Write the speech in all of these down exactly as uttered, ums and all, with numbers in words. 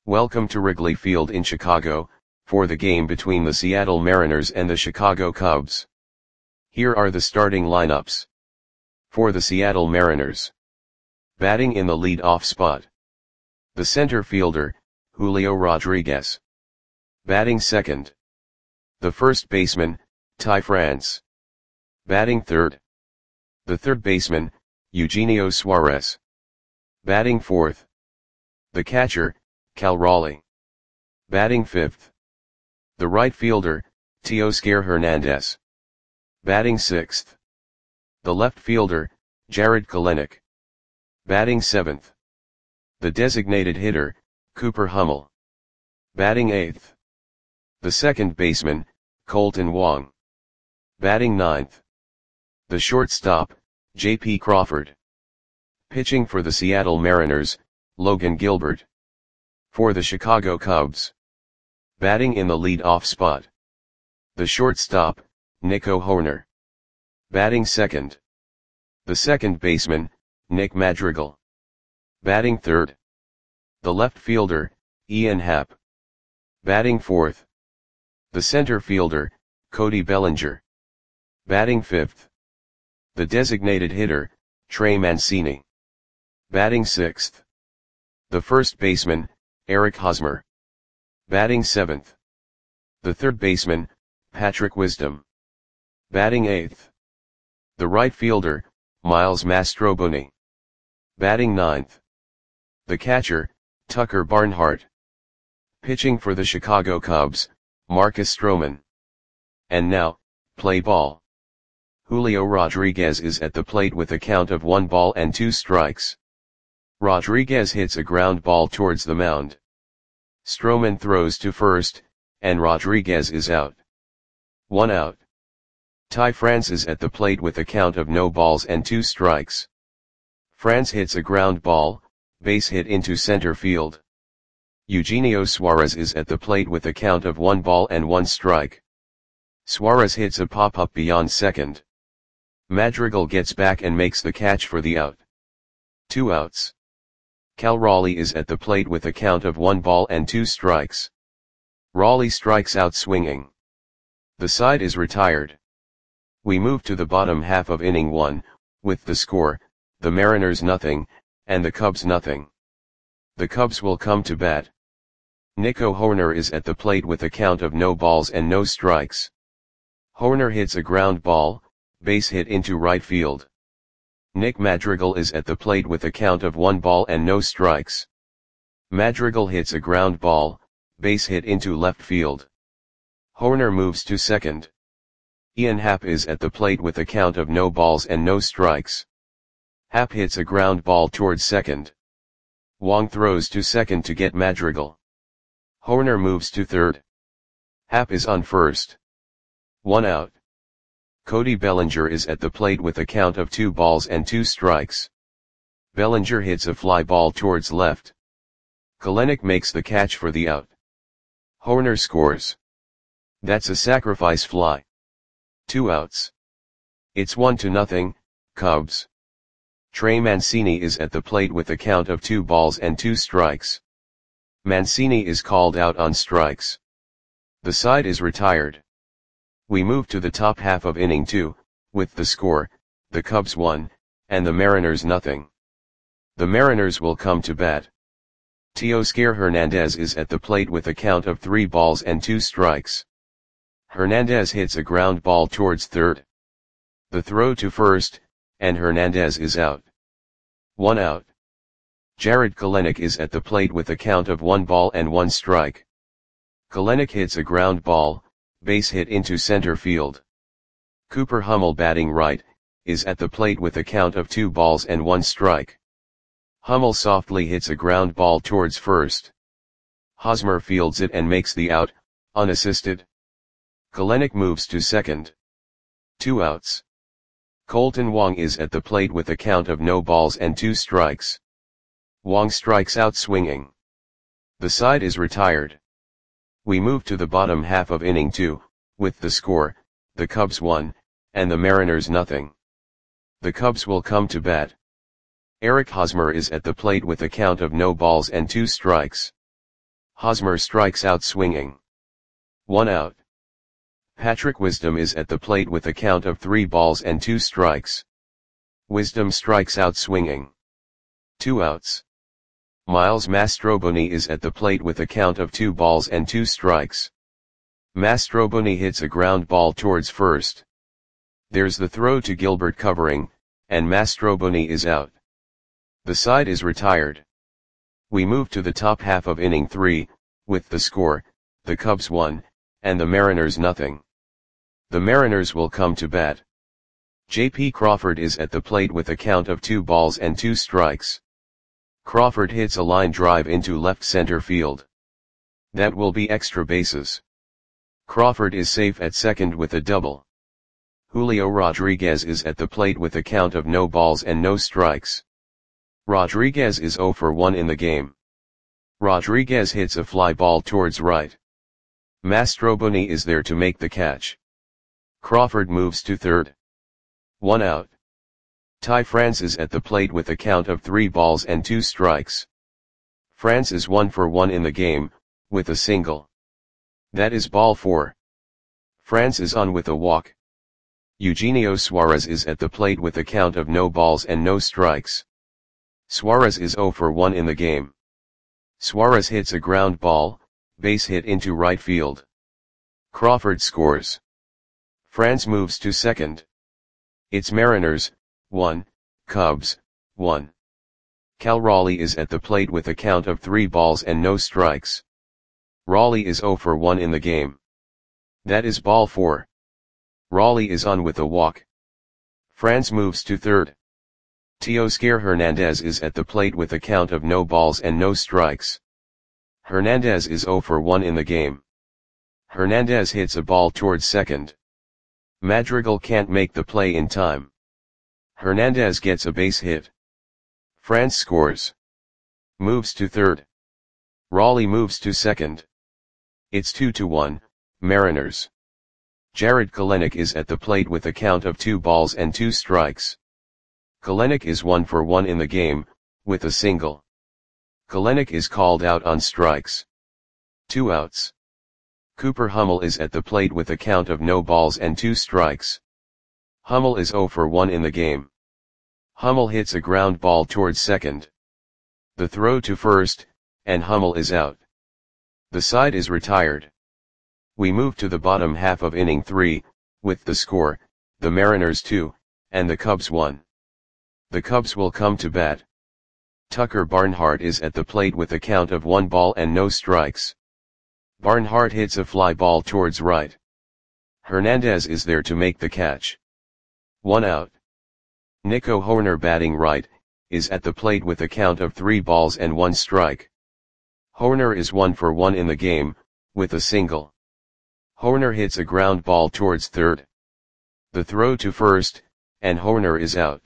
Welcome to Wrigley Field in Chicago, for the game between the Seattle Mariners and the Chicago Cubs. Here are the starting lineups. For the Seattle Mariners. Batting in the lead-off spot. The center fielder, Julio Rodriguez. Batting second. The first baseman, Ty France. Batting third. The third baseman, Eugenio Suarez. Batting fourth. The catcher, Cal Raleigh. Batting fifth. The right fielder, Teoscar Hernandez. Batting sixth. The left fielder, Jarred Kelenic. Batting seventh. The designated hitter, Cooper Hummel. Batting eighth. The second baseman, Kolten Wong. Batting ninth. The shortstop, J P Crawford. Pitching for the Seattle Mariners, Logan Gilbert. For the Chicago Cubs. Batting in the lead-off spot. The shortstop, Nico Hoerner. Batting second. The second baseman, Nick Madrigal. Batting third. The left fielder, Ian Happ. Batting fourth. The center fielder, Cody Bellinger. Batting fifth. The designated hitter, Trey Mancini. Batting sixth. The first baseman, Eric Hosmer. Batting seventh. The third baseman, Patrick Wisdom. Batting eighth. The right fielder, Miles Mastrobuoni. Batting ninth. The catcher, Tucker Barnhart. Pitching for the Chicago Cubs, Marcus Stroman. And now, play ball. Julio Rodriguez is at the plate with a count of one ball and two strikes. Rodriguez hits a ground ball towards the mound. Stroman throws to first, and Rodriguez is out. One out. Ty France is at the plate with a count of no balls and two strikes. France hits a ground ball, base hit into center field. Eugenio Suarez is at the plate with a count of one ball and one strike. Suarez hits a pop-up beyond second. Madrigal gets back and makes the catch for the out. Two outs. Cal Raleigh is at the plate with a count of one ball and two strikes. Raleigh strikes out swinging. The side is retired. We move to the bottom half of inning one, with the score, the Mariners nothing, and the Cubs nothing. The Cubs will come to bat. Nico Hoerner is at the plate with a count of no balls and no strikes. Hoerner hits a ground ball, base hit into right field. Nick Madrigal is at the plate with a count of one ball and no strikes. Madrigal hits a ground ball, base hit into left field. Hoerner moves to second. Ian Happ is at the plate with a count of no balls and no strikes. Happ hits a ground ball towards second. Wong throws to second to get Madrigal. Hoerner moves to third. Happ is on first. One out. Cody Bellinger is at the plate with a count of two balls and two strikes. Bellinger hits a fly ball towards left. Kelenic makes the catch for the out. Hoerner scores. That's a sacrifice fly. Two outs. It's one to nothing, Cubs. Trey Mancini is at the plate with a count of two balls and two strikes. Mancini is called out on strikes. The side is retired. We move to the top half of inning two, with the score, the Cubs one, and the Mariners nothing. The Mariners will come to bat. Teoscar Hernandez is at the plate with a count of three balls and two strikes. Hernandez hits a ground ball towards third. The throw to first, and Hernandez is out. One out. Jarred Kelenic is at the plate with a count of one ball and one strike. Kelenic hits a ground ball, base hit into center field. Cooper Hummel, batting right, is at the plate with a count of two balls and one strike. Hummel softly hits a ground ball towards first. Hosmer fields it and makes the out, unassisted. Kelenic moves to second. Two outs. Kolten Wong is at the plate with a count of no balls and two strikes. Wong strikes out swinging. The side is retired. We move to the bottom half of inning two, with the score, the Cubs one, and the Mariners nothing. The Cubs will come to bat. Eric Hosmer is at the plate with a count of no balls and two strikes. Hosmer strikes out swinging. One out. Patrick Wisdom is at the plate with a count of three balls and two strikes. Wisdom strikes out swinging. Two outs. Miles Mastroboni is at the plate with a count of two balls and two strikes. Mastroboni hits a ground ball towards first. There's the throw to Gilbert covering, and Mastroboni is out. The side is retired. We move to the top half of inning three, with the score, the Cubs one, and the Mariners nothing. The Mariners will come to bat. J P Crawford is at the plate with a count of two balls and two strikes. Crawford hits a line drive into left center field. That will be extra bases. Crawford is safe at second with a double. Julio Rodriguez is at the plate with a count of no balls and no strikes. Rodriguez is zero for one in the game. Rodriguez hits a fly ball towards right. Mastroboni is there to make the catch. Crawford moves to third. One out. Ty France is at the plate with a count of three balls and two strikes. France is one for one in the game, with a single. That is ball four. France is on with a walk. Eugenio Suarez is at the plate with a count of no balls and no strikes. Suarez is zero for one in the game. Suarez hits a ground ball, base hit into right field. Crawford scores. France moves to second. It's Mariners, one, Cubs, one. Cal Raleigh is at the plate with a count of three balls and no strikes. Raleigh is zero for one in the game. That is ball four. Raleigh is on with a walk. France moves to third. Teoscar Hernandez is at the plate with a count of no balls and no strikes. Hernandez is zero for one in the game. Hernandez hits a ball towards second. Madrigal can't make the play in time. Hernandez gets a base hit. France scores. Moves to third. Raleigh moves to second. It's two to one, Mariners. Jared Kelenic is at the plate with a count of two balls and two strikes. Kelenic is one for one in the game, with a single. Kelenic is called out on strikes. Two outs. Cooper Hummel is at the plate with a count of no balls and two strikes. Hummel is zero for one in the game. Hummel hits a ground ball towards second. The throw to first, and Hummel is out. The side is retired. We move to the bottom half of inning three, with the score, the Mariners two, and the Cubs one. The Cubs will come to bat. Tucker Barnhart is at the plate with a count of one ball and no strikes. Barnhart hits a fly ball towards right. Hernandez is there to make the catch. One out. Nico Hoerner batting right, is at the plate with a count of three balls and one strike. Hoerner is one for one in the game, with a single. Hoerner hits a ground ball towards third. The throw to first, and Hoerner is out.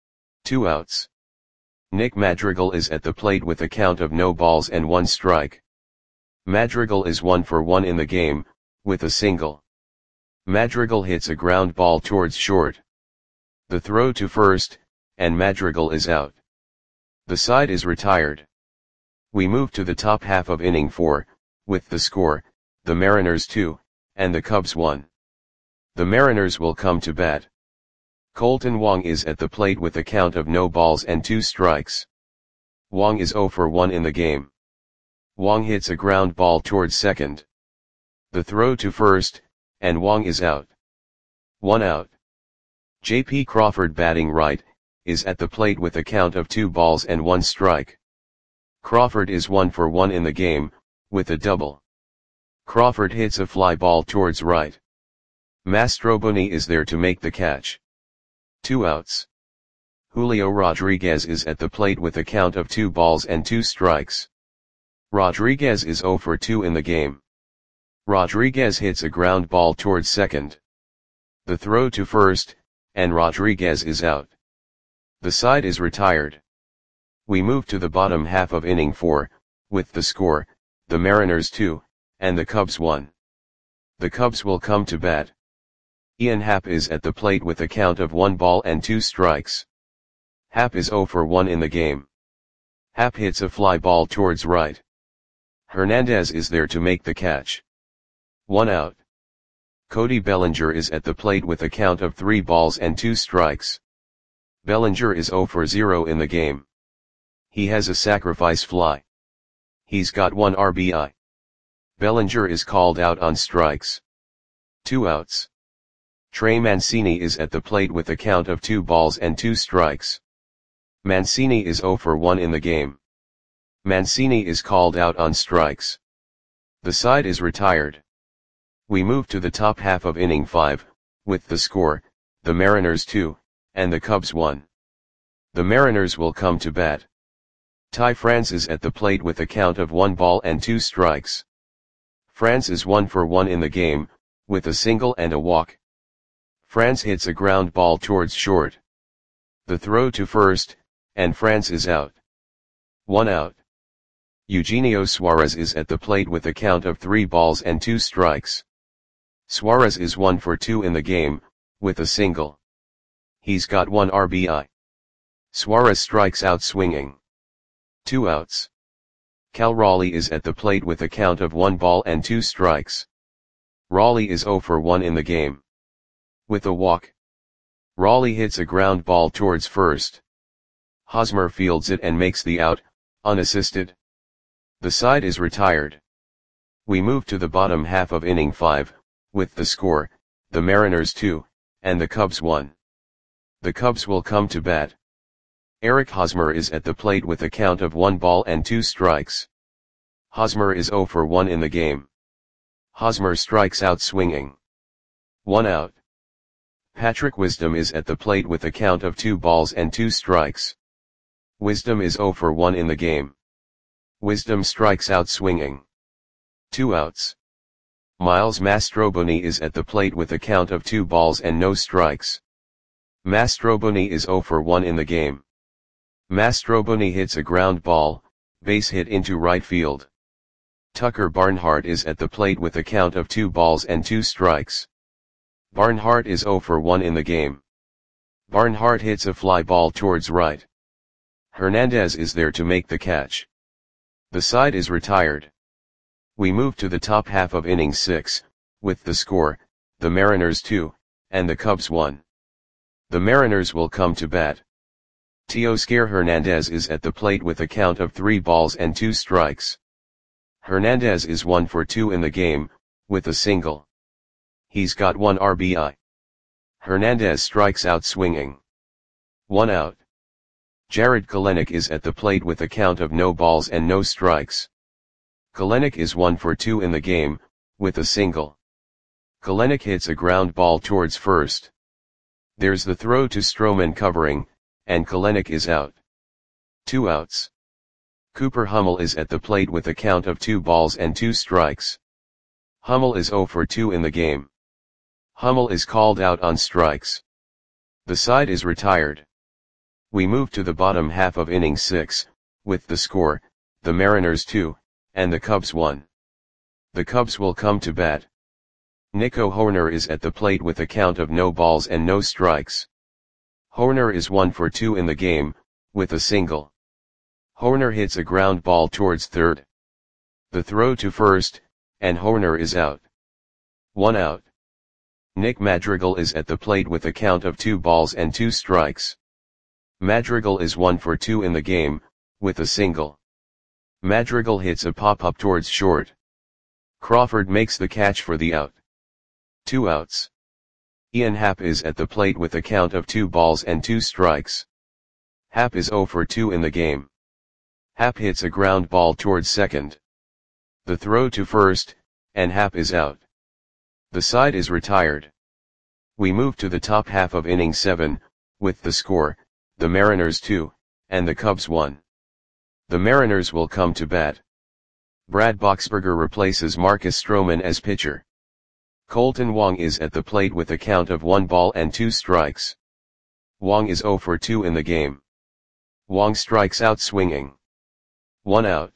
Two outs. Nick Madrigal is at the plate with a count of no balls and one strike. Madrigal is one for one in the game, with a single. Madrigal hits a ground ball towards short. The throw to first, and Madrigal is out. The side is retired. We move to the top half of inning four, with the score, the Mariners two, and the Cubs one. The Mariners will come to bat. Colton Wong is at the plate with a count of no balls and two strikes. Wong is zero for one in the game. Wong hits a ground ball towards second. The throw to first, and Wong is out. One out. J P Crawford batting right, is at the plate with a count of two balls and one strike. Crawford is one for one in the game, with a double. Crawford hits a fly ball towards right. Mastroboni is there to make the catch. Two outs. Julio Rodriguez is at the plate with a count of two balls and two strikes. Rodriguez is zero for two in the game. Rodriguez hits a ground ball towards second. The throw to first, and Rodriguez is out. The side is retired. We move to the bottom half of inning four, with the score, the Mariners two, and the Cubs one. The Cubs will come to bat. Ian Happ is at the plate with a count of one ball and two strikes. Happ is zero for one in the game. Happ hits a fly ball towards right. Hernandez is there to make the catch. One out. Cody Bellinger is at the plate with a count of three balls and two strikes. Bellinger is zero for zero in the game. He has a sacrifice fly. He's got one R B I. Bellinger is called out on strikes. Two outs. Trey Mancini is at the plate with a count of two balls and two strikes. Mancini is zero for one in the game. Mancini is called out on strikes. The side is retired. We move to the top half of inning five, with the score, the Mariners two, and the Cubs one. The Mariners will come to bat. Ty France is at the plate with a count of one ball and two strikes. France is one for one in the game, with a single and a walk. France hits a ground ball towards short. The throw to first, and France is out. One out. Eugenio Suarez is at the plate with a count of three balls and two strikes. Suarez is one for two in the game, with a single. He's got one R B I. Suarez strikes out swinging. Two outs. Cal Raleigh is at the plate with a count of one ball and two strikes. Raleigh is zero for one in the game. With a walk. Raleigh hits a ground ball towards first. Hosmer fields it and makes the out, unassisted. The side is retired. We move to the bottom half of inning five, with the score, the Mariners two, and the Cubs one. The Cubs will come to bat. Eric Hosmer is at the plate with a count of one ball and two strikes. Hosmer is zero for one in the game. Hosmer strikes out swinging. One out. Patrick Wisdom is at the plate with a count of two balls and two strikes. Wisdom is zero for one in the game. Wisdom strikes out swinging. Two outs. Miles Mastroboni is at the plate with a count of two balls and no strikes. Mastroboni is zero for one in the game. Mastroboni hits a ground ball, base hit into right field. Tucker Barnhart is at the plate with a count of two balls and two strikes. Barnhart is zero for one in the game. Barnhart hits a fly ball towards right. Hernandez is there to make the catch. The side is retired. We move to the top half of inning six, with the score, the Mariners two, and the Cubs one. The Mariners will come to bat. Teoscar Hernandez is at the plate with a count of three balls and two strikes. Hernandez is one for two in the game, with a single. He's got one R B I. Hernandez strikes out swinging. One out. Jared Kelenic is at the plate with a count of no balls and no strikes. Kelenic is one for two in the game, with a single. Kelenic hits a ground ball towards first. There's the throw to Stroman covering, and Kelenic is out. Two outs. Cooper Hummel is at the plate with a count of two balls and two strikes. Hummel is zero for two in the game. Hummel is called out on strikes. The side is retired. We move to the bottom half of inning six, with the score, the Mariners two, and the Cubs one. The Cubs will come to bat. Nico Hoerner is at the plate with a count of no balls and no strikes. Hoerner is one for two in the game, with a single. Hoerner hits a ground ball towards third. The throw to first, and Hoerner is out. One out. Nick Madrigal is at the plate with a count of two balls and two strikes. Madrigal is one for two in the game, with a single. Madrigal hits a pop-up towards short. Crawford makes the catch for the out. Two outs. Ian Happ is at the plate with a count of two balls and two strikes. Happ is zero for two in the game. Happ hits a ground ball towards second. The throw to first, and Happ is out. The side is retired. We move to the top half of inning seven, with the score, the Mariners two, and the Cubs one. The Mariners will come to bat. Brad Boxberger replaces Marcus Stroman as pitcher. Colton Wong is at the plate with a count of one ball and two strikes. Wong is zero for two in the game. Wong strikes out swinging. One out.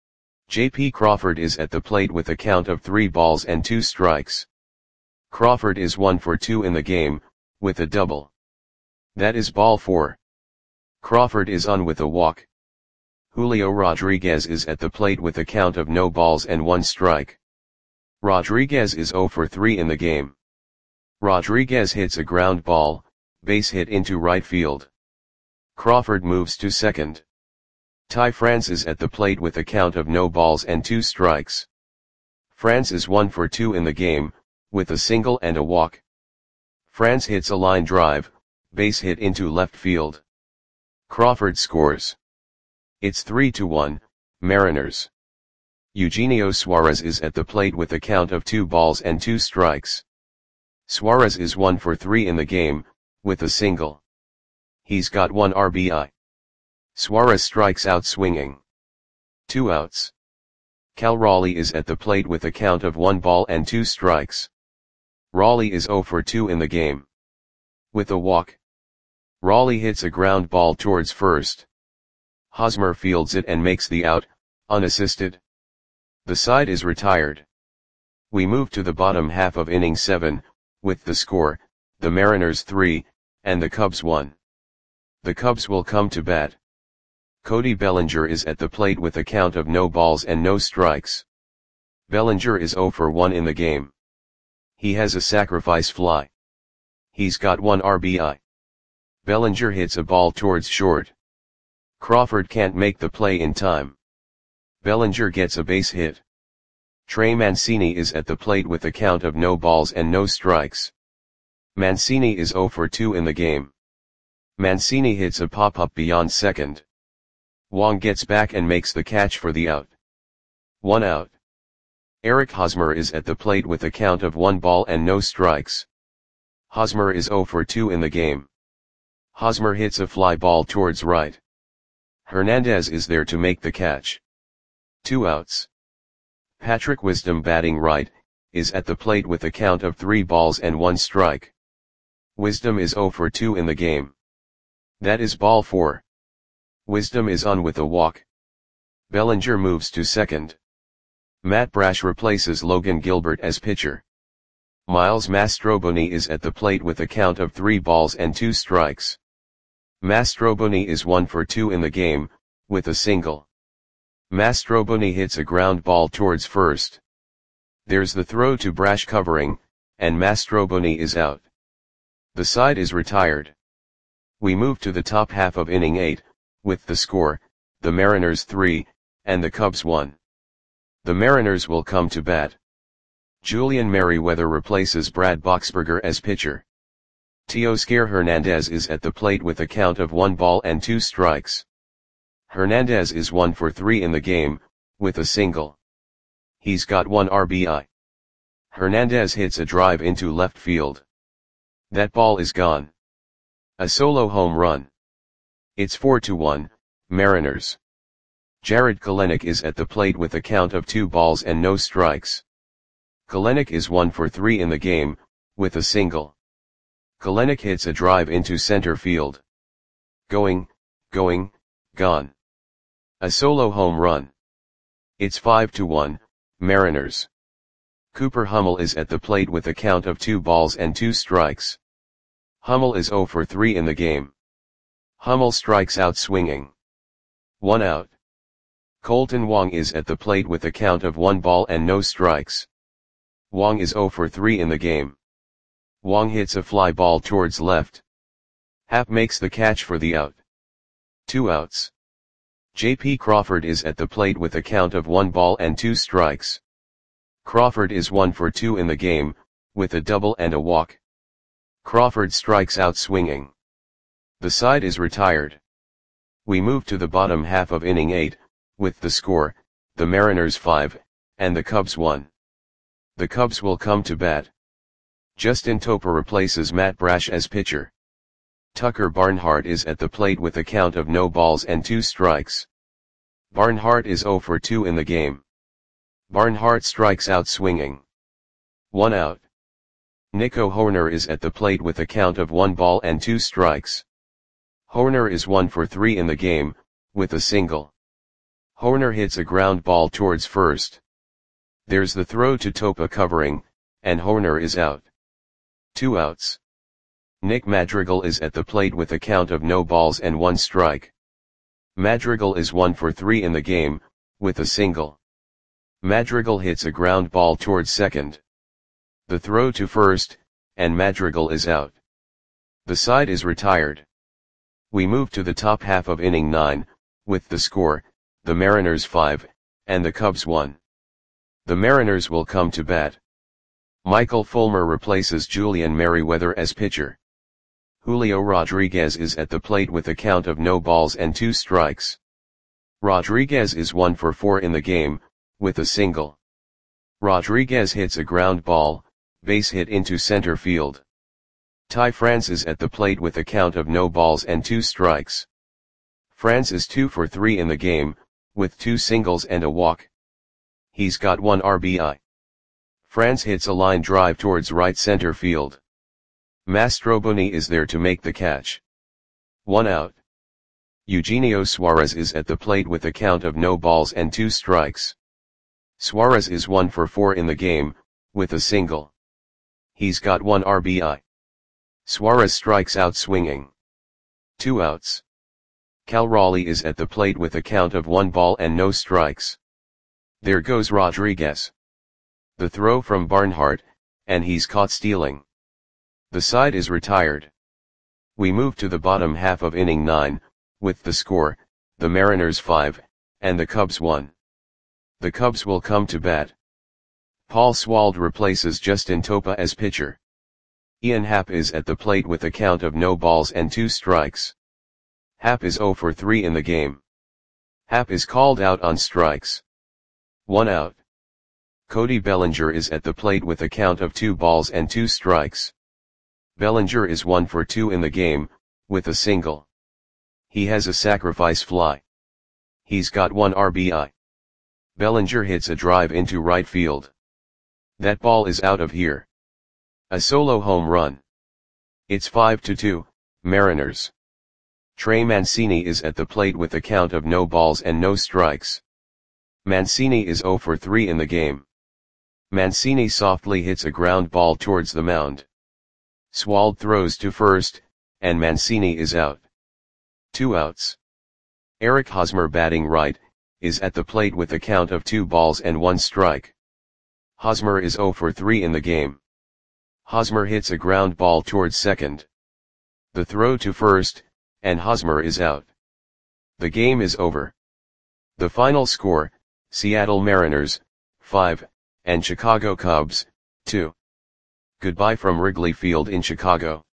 J P Crawford is at the plate with a count of three balls and two strikes. Crawford is one for two in the game, with a double. That is ball four. Crawford is on with a walk. Julio Rodriguez is at the plate with a count of no balls and one strike. Rodriguez is zero for three in the game. Rodriguez hits a ground ball, base hit into right field. Crawford moves to second. Ty France is at the plate with a count of no balls and two strikes. France is one for two in the game, with a single and a walk. France hits a line drive, base hit into left field. Crawford scores. It's three to one, Mariners. Eugenio Suarez is at the plate with a count of two balls and two strikes. Suarez is one for three in the game, with a single. He's got one R B I. Suarez strikes out swinging. Two outs. Cal Raleigh is at the plate with a count of one ball and two strikes. Raleigh is zero for two in the game. With a walk. Raleigh hits a ground ball towards first. Hosmer fields it and makes the out, unassisted. The side is retired. We move to the bottom half of inning seven, with the score, the Mariners three, and the Cubs one. The Cubs will come to bat. Cody Bellinger is at the plate with a count of no balls and no strikes. Bellinger is zero for one in the game. He has a sacrifice fly. He's got one R B I. Bellinger hits a ball towards short. Crawford can't make the play in time. Bellinger gets a base hit. Trey Mancini is at the plate with a count of no balls and no strikes. Mancini is zero for two in the game. Mancini hits a pop-up beyond second. Wong gets back and makes the catch for the out. One out. Eric Hosmer is at the plate with a count of one ball and no strikes. Hosmer is zero for two in the game. Hosmer hits a fly ball towards right. Hernandez is there to make the catch. Two outs. Patrick Wisdom, batting right, is at the plate with a count of three balls and one strike. Wisdom is zero for two in the game. That is ball four. Wisdom is on with a walk. Bellinger moves to second. Matt Brash replaces Logan Gilbert as pitcher. Miles Mastroboni is at the plate with a count of three balls and two strikes. Mastroboni is one for two in the game, with a single. Mastroboni hits a ground ball towards first. There's the throw to Brash covering, and Mastroboni is out. The side is retired. We move to the top half of inning eight, with the score, the Mariners three, and the Cubs one. The Mariners will come to bat. Julian Merryweather replaces Brad Boxberger as pitcher. Teoscar Hernandez is at the plate with a count of one ball and two strikes. Hernandez is one for three in the game, with a single. He's got one R B I. Hernandez hits a drive into left field. That ball is gone. A solo home run. It's four to one, Mariners. Jared Kelenic is at the plate with a count of two balls and no strikes. Kelenic is one for three in the game, with a single. Kelenic hits a drive into center field. Going, going, gone. A solo home run. It's five to one, Mariners. Cooper Hummel is at the plate with a count of two balls and two strikes. Hummel is zero for three in the game. Hummel strikes out swinging. One out. Colton Wong is at the plate with a count of one ball and no strikes. Wong is zero for three in the game. Wong hits a fly ball towards left. Happ makes the catch for the out. Two outs. J P Crawford is at the plate with a count of one ball and two strikes. Crawford is one for two in the game, with a double and a walk. Crawford strikes out swinging. The side is retired. We move to the bottom half of inning eight, with the score, the Mariners five, and the Cubs one. The Cubs will come to bat. Justin Topa replaces Matt Brash as pitcher. Tucker Barnhart is at the plate with a count of no balls and two strikes. Barnhart is zero for two in the game. Barnhart strikes out swinging. One out. Nico Hoerner is at the plate with a count of one ball and two strikes. Hoerner is one for three in the game, with a single. Hoerner hits a ground ball towards first. There's the throw to Topa covering, and Hoerner is out. Two outs. Nick Madrigal is at the plate with a count of no balls and one strike. Madrigal is one for three in the game, with a single. Madrigal hits a ground ball towards second. The throw to first, and Madrigal is out. The side is retired. We move to the top half of inning nine, with the score, the Mariners five, and the Cubs one. The Mariners will come to bat. Michael Fulmer replaces Julian Merryweather as pitcher. Julio Rodriguez is at the plate with a count of no balls and two strikes. Rodriguez is one for four in the game, with a single. Rodriguez hits a ground ball, base hit into center field. Ty France is at the plate with a count of no balls and two strikes. France is two for three in the game, with two singles and a walk. He's got one R B I. France hits a line drive towards right center field. Mastroboni is there to make the catch. One out. Eugenio Suarez is at the plate with a count of no balls and two strikes. Suarez is one for four in the game, with a single. He's got one R B I. Suarez strikes out swinging. Two outs. Cal Raleigh is at the plate with a count of one ball and no strikes. There goes Rodriguez. The throw from Barnhart, and he's caught stealing. The side is retired. We move to the bottom half of inning nine, with the score, the Mariners five, and the Cubs one. The Cubs will come to bat. Paul Swald replaces Justin Topa as pitcher. Ian Happ is at the plate with a count of no balls and two strikes. Happ is zero for three in the game. Happ is called out on strikes. One out. Cody Bellinger is at the plate with a count of two balls and two strikes. Bellinger is one for two in the game, with a single. He has a sacrifice fly. He's got one R B I. Bellinger hits a drive into right field. That ball is out of here. A solo home run. It's five to two, Mariners. Trey Mancini is at the plate with a count of no balls and no strikes. Mancini is zero for three in the game. Mancini softly hits a ground ball towards the mound. Swald throws to first, and Mancini is out. Two outs. Eric Hosmer, batting right, is at the plate with a count of two balls and one strike. Hosmer is zero for three in the game. Hosmer hits a ground ball towards second. The throw to first, and Hosmer is out. The game is over. The final score, Seattle Mariners, five, and Chicago Cubs, two. Goodbye from Wrigley Field in Chicago.